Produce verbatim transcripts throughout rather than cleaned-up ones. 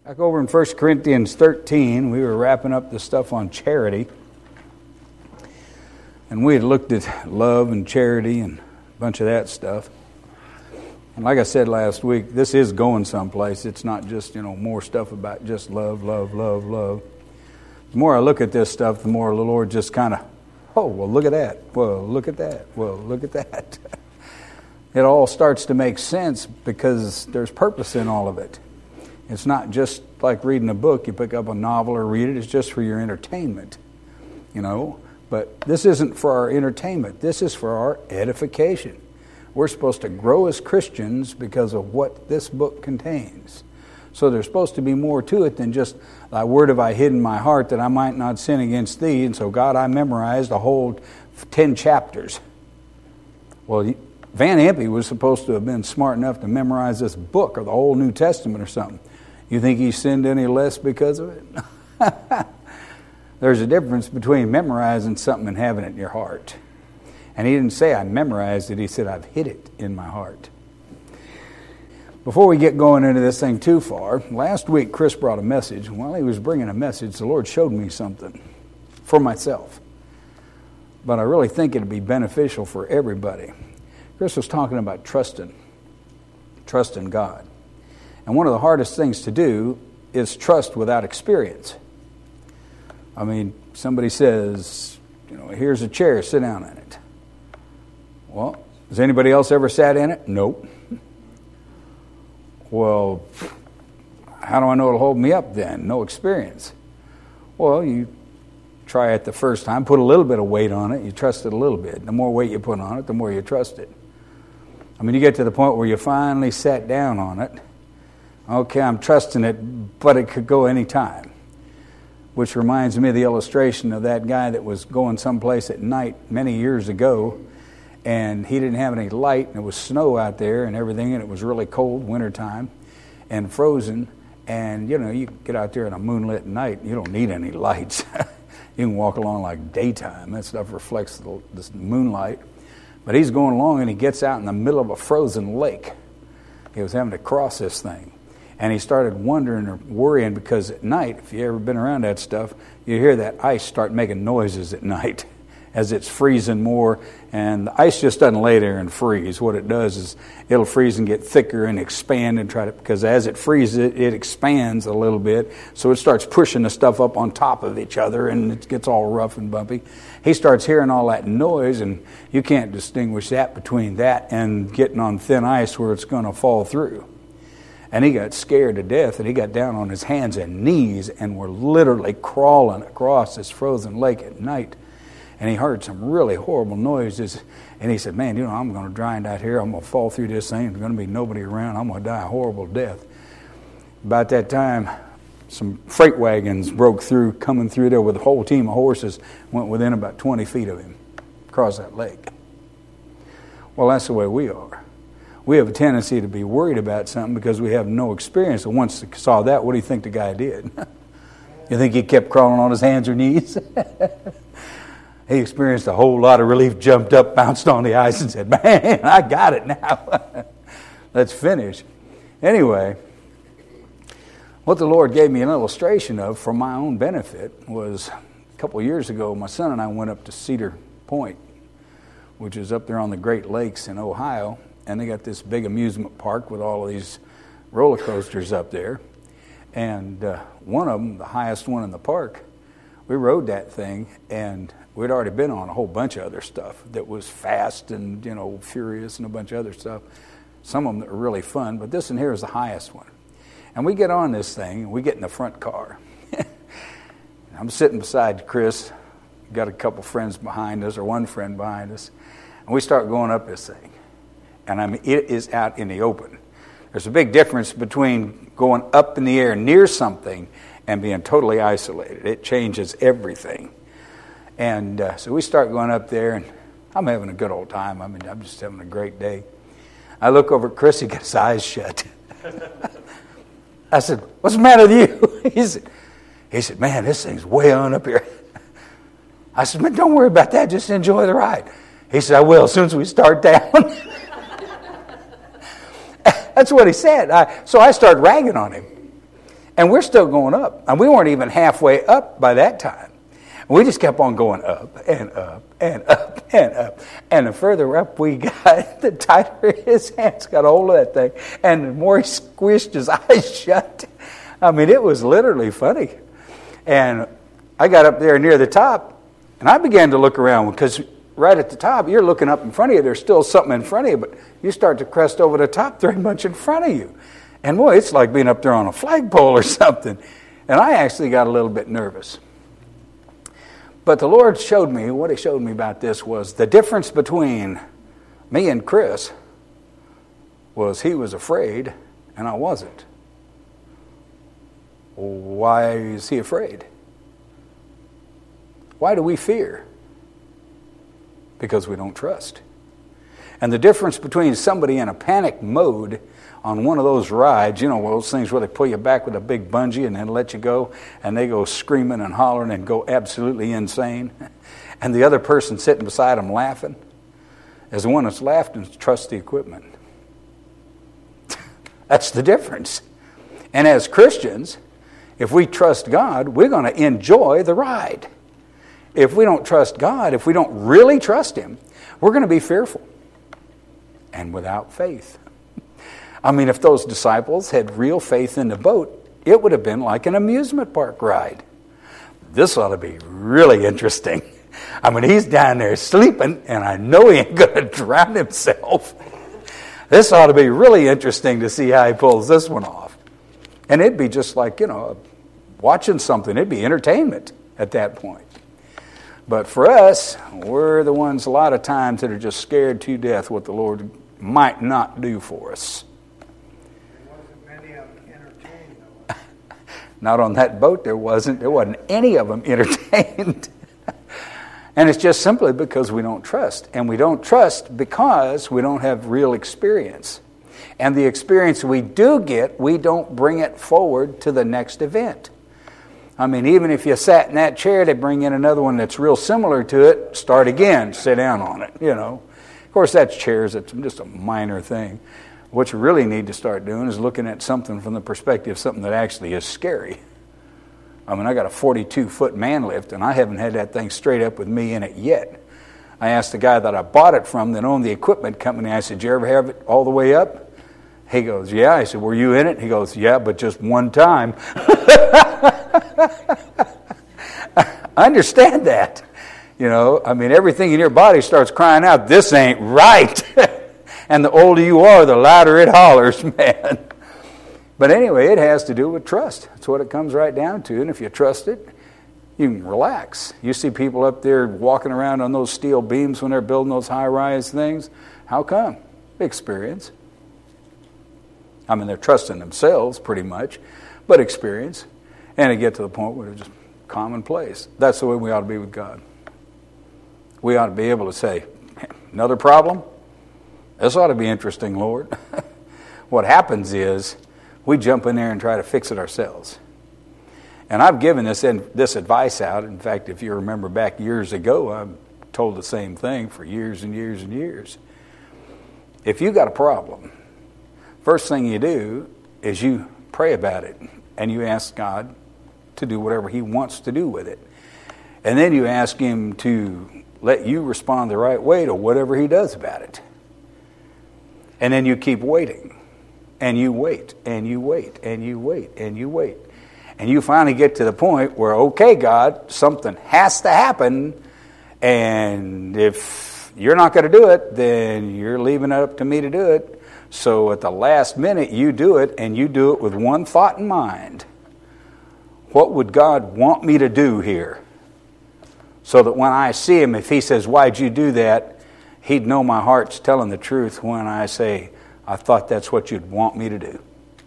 Back over in First Corinthians thirteen, we were wrapping up the stuff on charity. And we had looked at love and charity and a bunch of that stuff. And like I said last week, this is going someplace. It's not just, you know, more stuff about just love, love, love, love. The more I look at this stuff, the more the Lord just kind of, oh, well, look at that. Well, look at that. Well, look at that. It all starts to make sense because there's purpose in all of it. It's not just like reading a book. You pick up a novel or read it. It's just for your entertainment, you know. But this isn't for our entertainment. This is for our edification. We're supposed to grow as Christians because of what this book contains. So there's supposed to be more to it than just, thy word have I hid in my heart that I might not sin against thee. And so, God, I memorized a whole ten chapters. Well, Van Impe was supposed to have been smart enough to memorize this book or the whole New Testament or something. You think he sinned any less because of it? There's a difference between memorizing something and having it in your heart. And he didn't say I memorized it. He said I've hid it in my heart. Before we get going into this thing too far, last week Chris brought a message. While he was bringing a message, the Lord showed me something for myself. But I really think it'd be beneficial for everybody. Chris was talking about trusting. Trusting God. And one of the hardest things to do is trust without experience. I mean, somebody says, you know, here's a chair, sit down in it. Well, has anybody else ever sat in it? Nope. Well, how do I know it'll hold me up then? No experience. Well, you try it the first time, put a little bit of weight on it, you trust it a little bit. The more weight you put on it, the more you trust it. I mean, you get to the point where you finally sat down on it. Okay, I'm trusting it, but it could go any time. Which reminds me of the illustration of that guy that was going someplace at night many years ago, and he didn't have any light, and it was snow out there and everything, and it was really cold, wintertime, and frozen. And, you know, you get out there on a moonlit night, you don't need any lights. You can walk along like daytime. That stuff reflects the, the moonlight. But he's going along, and he gets out in the middle of a frozen lake. He was having to cross this thing. And he started wondering or worrying because at night, if you've ever been around that stuff, you hear that ice start making noises at night as it's freezing more. And the ice just doesn't lay there and freeze. What it does is it'll freeze and get thicker and expand and try to, because as it freezes, it, it expands a little bit. So it starts pushing the stuff up on top of each other and it gets all rough and bumpy. He starts hearing all that noise, and you can't distinguish that between that and getting on thin ice where it's going to fall through. And he got scared to death, and he got down on his hands and knees and were literally crawling across this frozen lake at night. And he heard some really horrible noises. And he said, man, you know, I'm going to drown out here. I'm going to fall through this thing. There's going to be nobody around. I'm going to die a horrible death. About that time, some freight wagons broke through, coming through there with a whole team of horses, went within about twenty feet of him across that lake. Well, that's the way we are. We have a tendency to be worried about something because we have no experience. And once we saw that, what do you think the guy did? You think he kept crawling on his hands or knees? He experienced a whole lot of relief, jumped up, bounced on the ice, and said, man, I got it now. Let's finish. Anyway, what the Lord gave me an illustration of for my own benefit was a couple of years ago, my son and I went up to Cedar Point, which is up there on the Great Lakes in Ohio. And they got this big amusement park with all of these roller coasters up there. And uh, one of them, the highest one in the park, we rode that thing, and we'd already been on a whole bunch of other stuff that was fast and, you know, furious and a bunch of other stuff. Some of them that were really fun, but this one here is the highest one. And we get on this thing, and we get in the front car. I'm sitting beside Chris, got a couple friends behind us, or one friend behind us, and we start going up this thing. And I mean, it is out in the open. There's a big difference between going up in the air near something and being totally isolated. It changes everything. And uh, so we start going up there, and I'm having a good old time. I mean, I'm just having a great day. I look over at Chris, he got his eyes shut. I said, what's the matter with you? He said, he said, man, this thing's way on up here. I said, man, don't worry about that. Just enjoy the ride. He said, I will as soon as we start down. That's what he said. I, so I started ragging on him. And we're still going up. And we weren't even halfway up by that time. We just kept on going up and up and up and up. And the further up we got, the tighter his hands got a hold of that thing. And the more he squished his eyes shut. I mean, it was literally funny. And I got up there near the top, and I began to look around, because right at the top, you're looking up in front of you. There's still something in front of you, but you start to crest over the top, very much in front of you. And boy, it's like being up there on a flagpole or something. And I actually got a little bit nervous. But the Lord showed me, what He showed me about this was the difference between me and Chris was he was afraid and I wasn't. Why is he afraid? Why do we fear? Because we don't trust. And the difference between somebody in a panic mode on one of those rides, you know, those things where they pull you back with a big bungee and then let you go, and they go screaming and hollering and go absolutely insane, and the other person sitting beside them laughing, is the one that's laughed and trusts the equipment. That's the difference. And as Christians, if we trust God, we're going to enjoy the ride. If we don't trust God, if we don't really trust Him, we're going to be fearful and without faith. I mean, if those disciples had real faith in the boat, it would have been like an amusement park ride. This ought to be really interesting. I mean, he's down there sleeping, and I know he ain't going to drown himself. This ought to be really interesting to see how he pulls this one off. And it'd be just like, you know, watching something. It'd be entertainment at that point. But for us, we're the ones a lot of times that are just scared to death what the Lord might not do for us. There wasn't many of them entertained, though. Not on that boat there wasn't. There wasn't any of them entertained. And it's just simply because we don't trust. And we don't trust because we don't have real experience. And the experience we do get, we don't bring it forward to the next event. I mean, even if you sat in that chair, they bring in another one that's real similar to it, start again, sit down on it, you know. Of course, that's chairs, it's just a minor thing. What you really need to start doing is looking at something from the perspective of something that actually is scary. I mean, I got a forty-two foot man lift, and I haven't had that thing straight up with me in it yet. I asked the guy that I bought it from that owned the equipment company, I said, "Did you ever have it all the way up?" He goes, "Yeah." I said, "Were you in it?" He goes, "Yeah, but just one time." I understand that. You know, I mean, everything in your body starts crying out, "This ain't right." And the older you are, the louder it hollers, man. But anyway, it has to do with trust. That's what it comes right down to. And if you trust it, you can relax. You see people up there walking around on those steel beams when they're building those high-rise things. How come? Experience. I mean, they're trusting themselves pretty much, but experience. And it get to the point where it's just commonplace. That's the way we ought to be with God. We ought to be able to say, "Another problem? This ought to be interesting, Lord." What happens is we jump in there and try to fix it ourselves. And I've given this in, this advice out. In fact, if you remember back years ago, I told the same thing for years and years and years. If you got a problem, first thing you do is you pray about it and you ask God to do whatever He wants to do with it. And then you ask Him to let you respond the right way to whatever He does about it. And then you keep waiting. And you wait, and you wait, and you wait, and you wait. And you finally get to the point where, okay, God, something has to happen. And if you're not going to do it, then you're leaving it up to me to do it. So at the last minute, you do it, and you do it with one thought in mind. What would God want me to do here? So that when I see Him, if He says, "Why'd you do that?" He'd know my heart's telling the truth when I say, "I thought that's what you'd want me to do."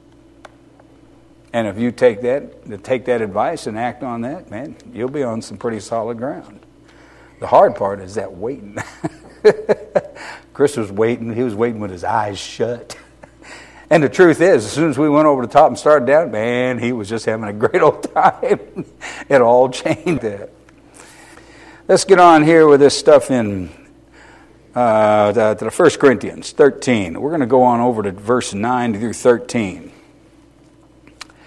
And if you take that, take that advice and act on that, man, you'll be on some pretty solid ground. The hard part is that waiting. Chris was waiting. He was waiting with his eyes shut. And the truth is, as soon as we went over the top and started down, man, he was just having a great old time. It all changed that. Let's get on here with this stuff in uh, the, the First Corinthians thirteen. We're going to go on over to verse nine through thirteen.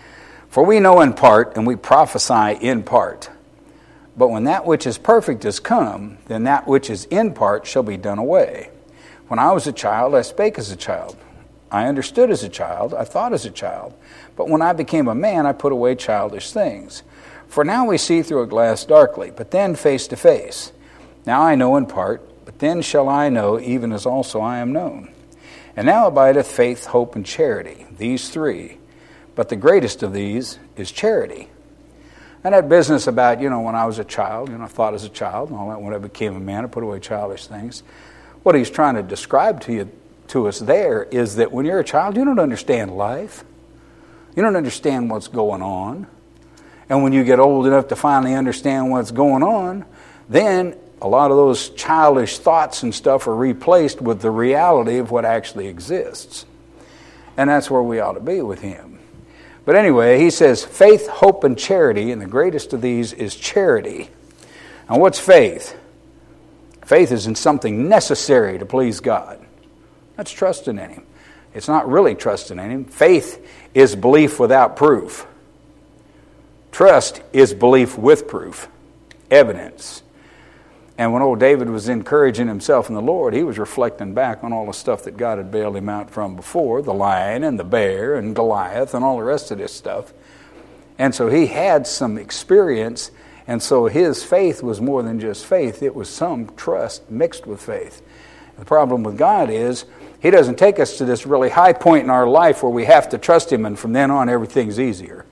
For we know in part, and we prophesy in part. But when that which is perfect is come, then that which is in part shall be done away. When I was a child, I spake as a child. I understood as a child, I thought as a child. But when I became a man, I put away childish things. For now we see through a glass darkly, but then face to face. Now I know in part, but then shall I know, even as also I am known. And now abideth faith, hope, and charity, these three. But the greatest of these is charity. And that business about, you know, when I was a child, you know, I thought as a child, and all that, when I became a man, I put away childish things. What he's trying to describe to you, to us there, is that when you're a child, you don't understand life. You don't understand what's going on. And when you get old enough to finally understand what's going on, then a lot of those childish thoughts and stuff are replaced with the reality of what actually exists. And that's where we ought to be with him. But anyway, he says, faith, hope, and charity, and the greatest of these is charity. Now what's faith? Faith is in something necessary to please God. That's trusting in him. It's not really trusting in him. Faith is belief without proof. Trust is belief with proof, evidence. And when old David was encouraging himself in the Lord, he was reflecting back on all the stuff that God had bailed him out from before, the lion and the bear and Goliath and all the rest of this stuff. And so he had some experience, and so his faith was more than just faith. It was some trust mixed with faith. The problem with God is he doesn't take us to this really high point in our life where we have to trust him, and from then on everything's easier.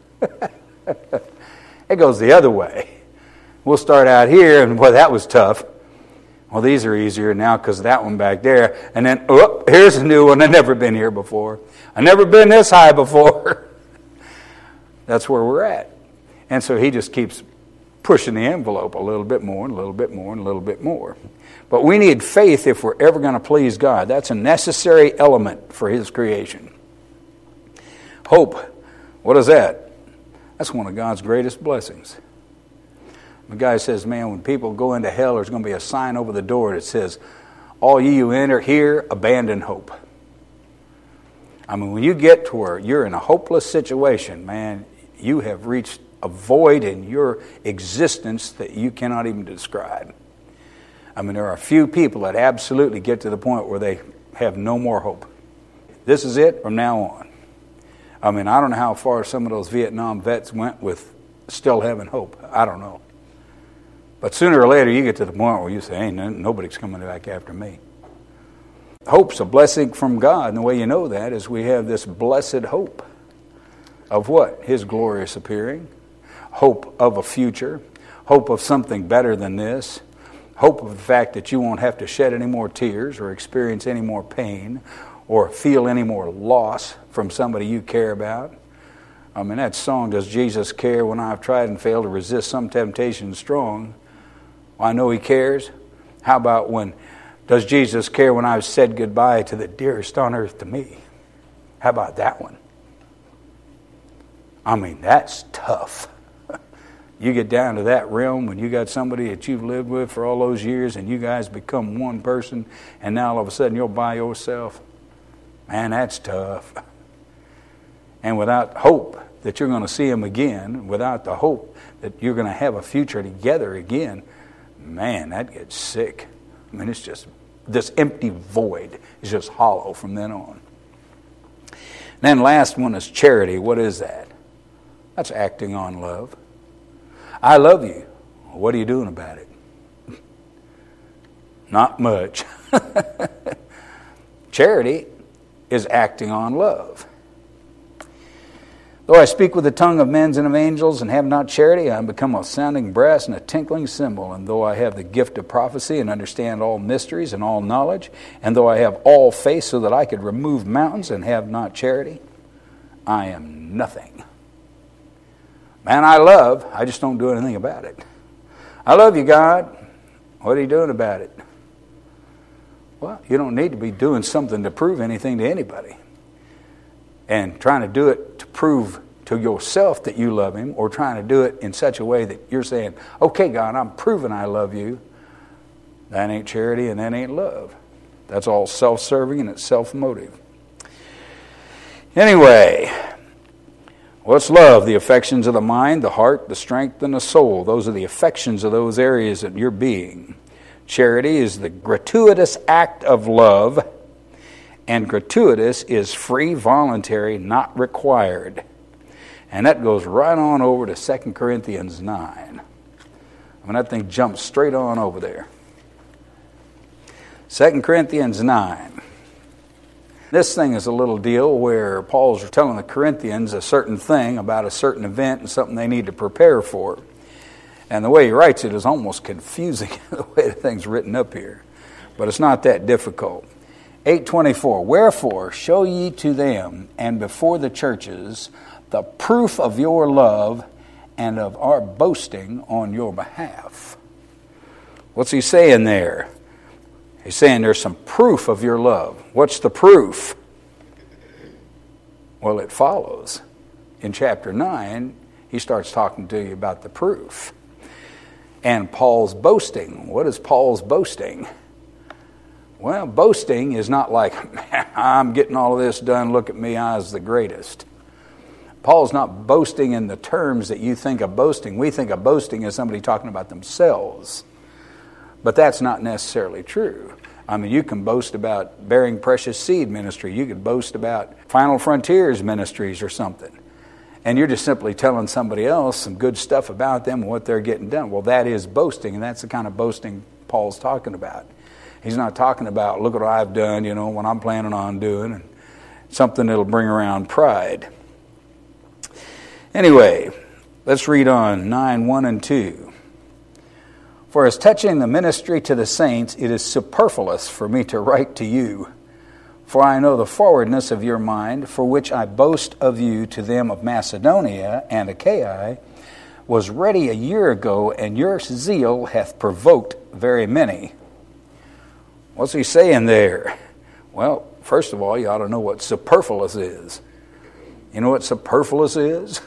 It goes the other way. We'll start out here, and boy, that was tough. Well, these are easier now because of that one back there. And then, oh, here's a new one. I've never been here before. I've never been this high before. That's where we're at. And so he just keeps pushing the envelope a little bit more and a little bit more and a little bit more. But we need faith if we're ever going to please God. That's a necessary element for his creation. Hope. What is that? That's one of God's greatest blessings. The guy says, man, when people go into hell, there's going to be a sign over the door that says, all ye who enter here, abandon hope. I mean, when you get to where you're in a hopeless situation, man, you have reached a void in your existence that you cannot even describe. I mean, there are a few people that absolutely get to the point where they have no more hope. This is it from now on. I mean, I don't know how far some of those Vietnam vets went with still having hope. I don't know. But sooner or later, you get to the point where you say, ain't nobody's coming back after me. Hope's a blessing from God, and the way you know that is we have this blessed hope of what? His glorious appearing. Hope of a future. Hope of something better than this. Hope of the fact that you won't have to shed any more tears or experience any more pain or feel any more loss from somebody you care about. I mean, that song, Does Jesus Care When I've Tried and Failed to Resist Some Temptation Strong? Well, I know he cares. How about when, does Jesus care when I've said goodbye to the dearest on earth to me? How about that one? I mean, that's tough. You get down to that realm when you got somebody that you've lived with for all those years and you guys become one person and now all of a sudden you're by yourself. Man, that's tough. And without hope that you're going to see him again, without the hope that you're going to have a future together again, man, that gets sick. I mean, it's just, this empty void is just hollow from then on. Then last one is charity. What is that? That's acting on love. I love you. What are you doing about it? Not much. Charity is acting on love. Though I speak with the tongue of men and of angels and have not charity, I am become a sounding brass and a tinkling cymbal. And though I have the gift of prophecy and understand all mysteries and all knowledge, and though I have all faith so that I could remove mountains and have not charity, I am nothing. Man, I love, I just don't do anything about it. I love you, God. What are you doing about it? Well, you don't need to be doing something to prove anything to anybody. And trying to do it to prove to yourself that you love him, or trying to do it in such a way that you're saying, okay, God, I'm proving I love you. That ain't charity and that ain't love. That's all self-serving and it's self-motive. Anyway, What's love? The affections of the mind, the heart, the strength, and the soul. Those are the affections of those areas of your being. Charity is the gratuitous act of love, and gratuitous is free, voluntary, not required. And that goes right on over to Second Corinthians nine. I mean, that thing jumps straight on over there. Second Corinthians nine. This thing is a little deal where Paul's telling the Corinthians a certain thing about a certain event and something they need to prepare for. And the way he writes it is almost confusing, the way the thing's written up here. But it's not that difficult. eight twenty-four, wherefore show ye to them and before the churches the proof of your love and of our boasting on your behalf. What's he saying there? He's saying there's some proof of your love. What's the proof? Well, it follows. In chapter nine, he starts talking to you about the proof. And Paul's boasting. What is Paul's boasting? Well, boasting is not like, I'm getting all of this done, look at me, I was the greatest. Paul's not boasting in the terms that you think of boasting. We think of boasting as somebody talking about themselves. But that's not necessarily true. I mean, you can boast about Bearing Precious Seed ministry. You could boast about Final Frontiers ministries or something. And you're just simply telling somebody else some good stuff about them and what they're getting done. Well, that is boasting, and that's the kind of boasting Paul's talking about. He's not talking about, look what I've done, you know, what I'm planning on doing, and something that'll bring around pride. Anyway, let's read on nine, one and two. For as touching the ministry to the saints, it is superfluous for me to write to you. For I know the forwardness of your mind, for which I boast of you to them of Macedonia and Achaia, was ready a year ago, and your zeal hath provoked very many. What's he saying there? Well, first of all, you ought to know what superfluous is. You know what superfluous is?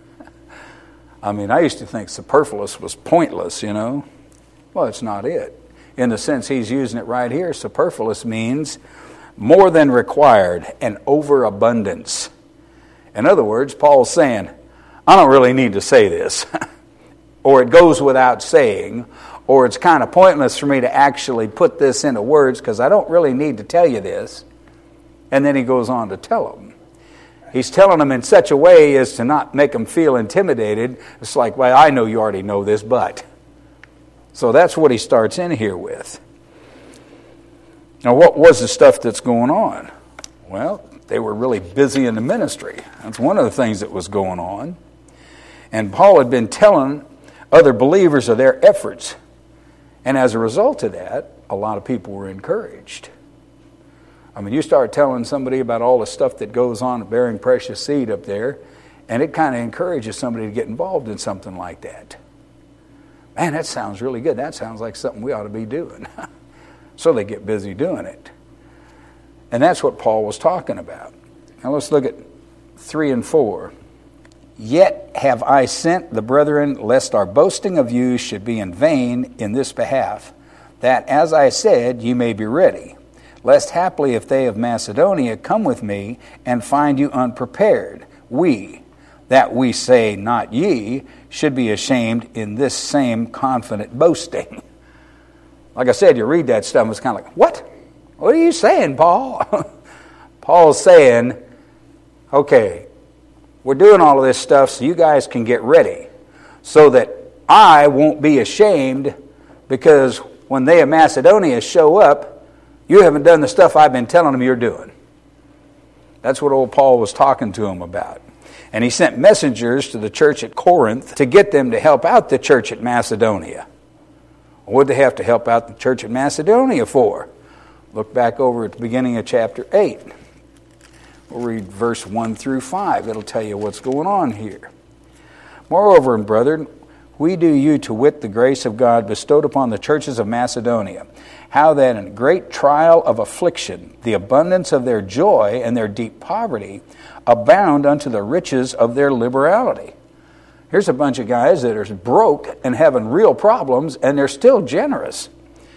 I mean, I used to think superfluous was pointless, you know. Well, it's not it. In the sense he's using it right here, superfluous means more than required, an overabundance. In other words, Paul's saying, I don't really need to say this. Or it goes without saying. Or it's kind of pointless for me to actually put this into words because I don't really need to tell you this. And then he goes on to tell them. He's telling them in such a way as to not make them feel intimidated. It's like, well, I know you already know this, but... So that's what he starts in here with. Now, what was the stuff that's going on? Well, they were really busy in the ministry. That's one of the things that was going on. And Paul had been telling other believers of their efforts. And as a result of that, a lot of people were encouraged. I mean, you start telling somebody about all the stuff that goes on at Bearing Precious Seed up there, and it kind of encourages somebody to get involved in something like that. Man, that sounds really good. That sounds like something we ought to be doing. So they get busy doing it. And that's what Paul was talking about. Now let's look at three and four. Yet have I sent the brethren, lest our boasting of you should be in vain in this behalf, that, as I said, ye may be ready, lest haply if they of Macedonia come with me and find you unprepared, we, that we say not ye, should be ashamed in this same confident boasting. Like I said, you read that stuff and it's kind of like, what? What are you saying, Paul? Paul's saying, okay, we're doing all of this stuff so you guys can get ready so that I won't be ashamed because when they of Macedonia show up, you haven't done the stuff I've been telling them you're doing. That's what old Paul was talking to them about. And he sent messengers to the church at Corinth to get them to help out the church at Macedonia. What did they have to help out the church at Macedonia for? Look back over at the beginning of chapter eight. We'll read verse one through five. It'll tell you what's going on here. Moreover, brethren, we do you to wit the grace of God bestowed upon the churches of Macedonia, how that in great trial of affliction, the abundance of their joy and their deep poverty abound unto the riches of their liberality. Here's a bunch of guys that are broke and having real problems, and they're still generous.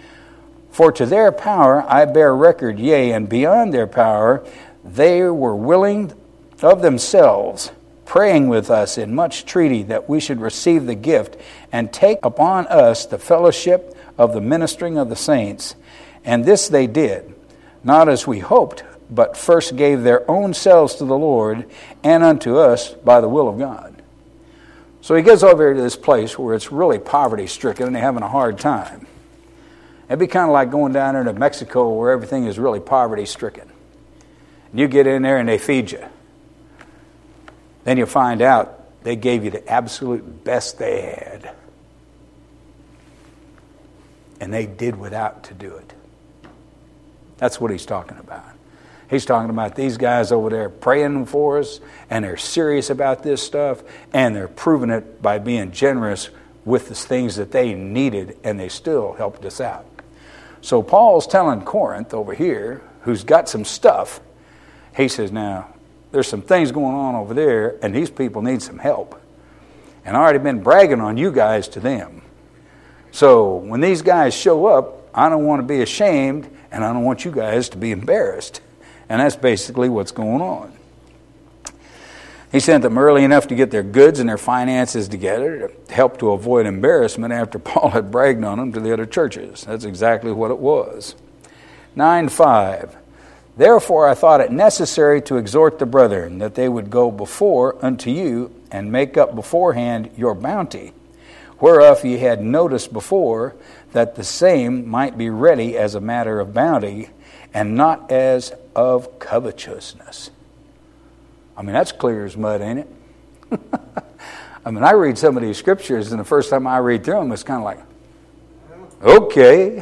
For to their power I bear record, yea, and beyond their power, they were willing of themselves, praying with us in much entreaty that we should receive the gift and take upon us the fellowship of the ministering of the saints. And this they did, not as we hoped, but first gave their own selves to the Lord and unto us by the will of God. So he gets over to this place where it's really poverty-stricken and they're having a hard time. It'd be kind of like going down there to Mexico where everything is really poverty-stricken. You get in there and they feed you. Then you find out they gave you the absolute best they had. And they did without to do it. That's what he's talking about. He's talking about these guys over there praying for us, and they're serious about this stuff, and they're proving it by being generous with the things that they needed, and they still helped us out. So Paul's telling Corinth over here, who's got some stuff, he says, now, there's some things going on over there, and these people need some help. And I've already been bragging on you guys to them. So when these guys show up, I don't want to be ashamed, and I don't want you guys to be embarrassed. And that's basically what's going on. He sent them early enough to get their goods and their finances together to help to avoid embarrassment after Paul had bragged on them to the other churches. That's exactly what it was. nine five. Therefore I thought it necessary to exhort the brethren that they would go before unto you and make up beforehand your bounty, whereof ye had noticed before, that the same might be ready as a matter of bounty, and not as of covetousness. I mean, that's clear as mud, ain't it? I mean, I read some of these scriptures, and the first time I read through them, it's kind of like, okay.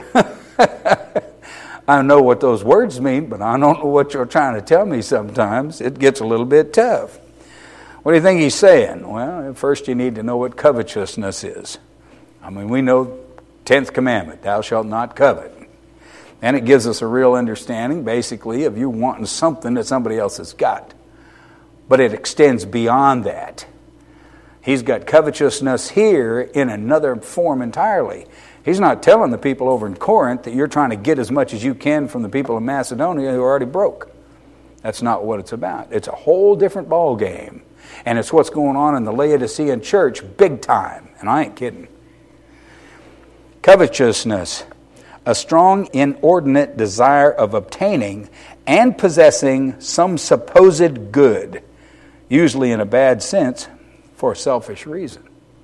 I know what those words mean, but I don't know what you're trying to tell me sometimes. It gets a little bit tough. What do you think he's saying? Well, first you need to know what covetousness is. I mean, we know tenth commandment, thou shalt not covet. And it gives us a real understanding, basically, of you wanting something that somebody else has got. But it extends beyond that. He's got covetousness here in another form entirely. He's not telling the people over in Corinth that you're trying to get as much as you can from the people of Macedonia who are already broke. That's not what it's about. It's a whole different ball game. And it's what's going on in the Laodicean church big time. And I ain't kidding. Covetousness. A strong, inordinate desire of obtaining and possessing some supposed good, usually in a bad sense, for a selfish reason.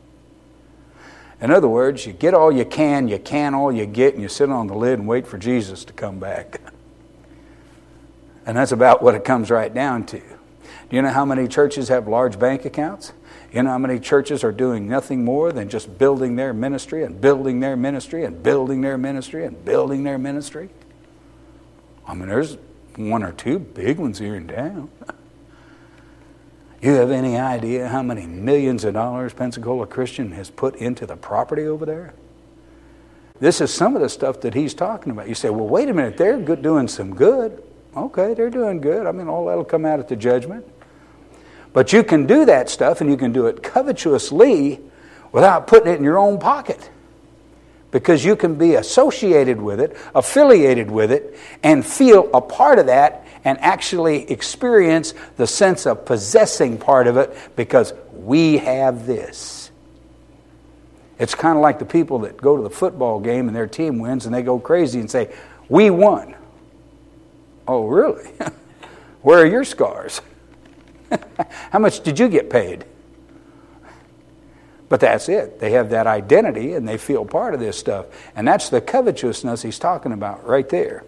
In other words, you get all you can, you can all you get, and you sit on the lid and wait for Jesus to come back. And that's about what it comes right down to. Do you know how many churches have large bank accounts? You know how many churches are doing nothing more than just building their ministry and building their ministry and building their ministry and building their ministry? I mean, there's one or two big ones here in town. You have any idea how many millions of dollars Pensacola Christian has put into the property over there? This is some of the stuff that he's talking about. You say, well, wait a minute, they're good, doing some good. Okay, they're doing good. I mean, all that'll come out at the judgment. But you can do that stuff, and you can do it covetously without putting it in your own pocket. Because you can be associated with it, affiliated with it, and feel a part of that, and actually experience the sense of possessing part of it because we have this. It's kind of like the people that go to the football game and their team wins, and they go crazy and say, we won. Oh, really? Where are your scars? How much did you get paid? But that's it. They have that identity and they feel part of this stuff. And that's the covetousness he's talking about right there.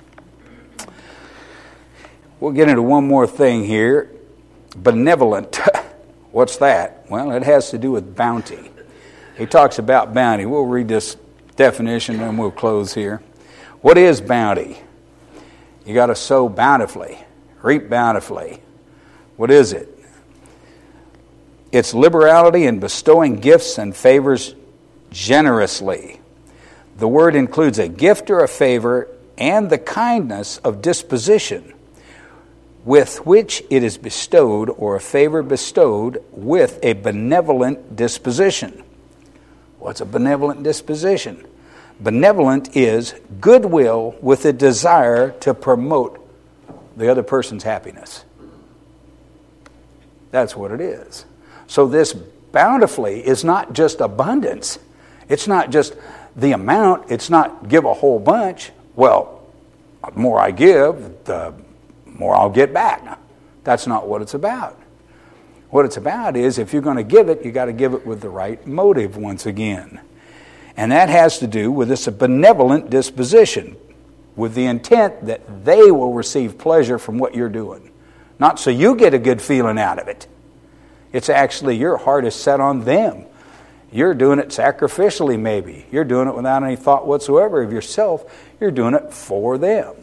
We'll get into one more thing here. Benevolent. What's that? Well, it has to do with bounty. He talks about bounty. We'll read this definition and we'll close here. What is bounty? You got to sow bountifully, reap bountifully. What is it? It's liberality in bestowing gifts and favors generously. The word includes a gift or a favor and the kindness of disposition with which it is bestowed, or a favor bestowed with a benevolent disposition. What's a benevolent disposition? Benevolent is goodwill with a desire to promote the other person's happiness. That's what it is. So this bountifully is not just abundance. It's not just the amount. It's not give a whole bunch. Well, the more I give, the more I'll get back. That's not what it's about. What it's about is if you're going to give it, you got to give it with the right motive once again. And that has to do with this benevolent disposition, with the intent that they will receive pleasure from what you're doing. Not so you get a good feeling out of it. It's actually your heart is set on them. You're doing it sacrificially maybe. You're doing it without any thought whatsoever of yourself. You're doing it for them.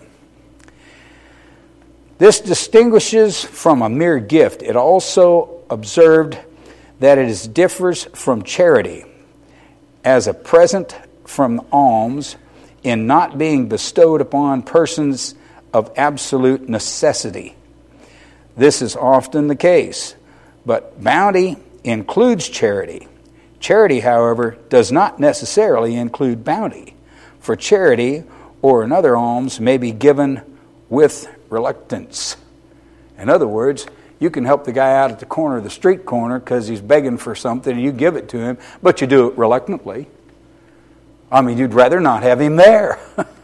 This distinguishes from a mere gift. It also observed that it is differs from charity as a present from alms in not being bestowed upon persons of absolute necessity. This is often the case, but bounty includes charity. Charity, however, does not necessarily include bounty, for charity or another alms may be given with reluctance. In other words, you can help the guy out at the corner of the street corner because he's begging for something and you give it to him, but you do it reluctantly. I mean, you'd rather not have him there.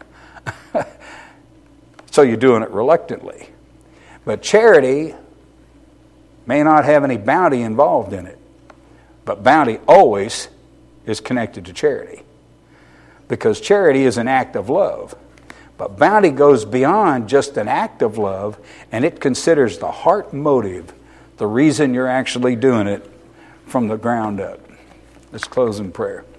So you're doing it reluctantly. But charity may not have any bounty involved in it. But bounty always is connected to charity. Because charity is an act of love. But bounty goes beyond just an act of love, and it considers the heart motive, the reason you're actually doing it from the ground up. Let's close in prayer.